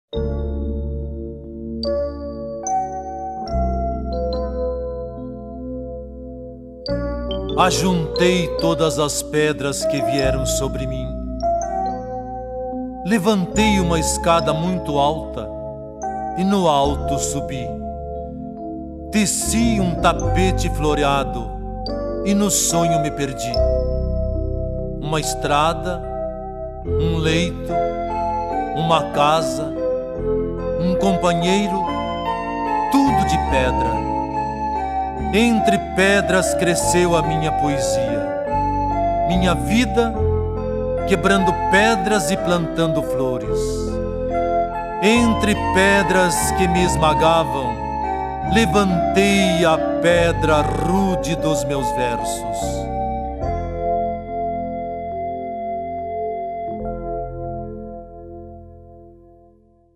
Ajuntei todas as pedras que vieram sobre mim. Levantei uma escada muito alta e no alto subi. Teci um tapete floreado e no sonho me perdi. Uma estrada, um leito, uma casa, um companheiro, tudo de pedra. Entre pedras cresceu a minha poesia, minha vida quebrando pedras e plantando flores. Entre pedras que me esmagavam, levantei a pedra rude dos meus versos.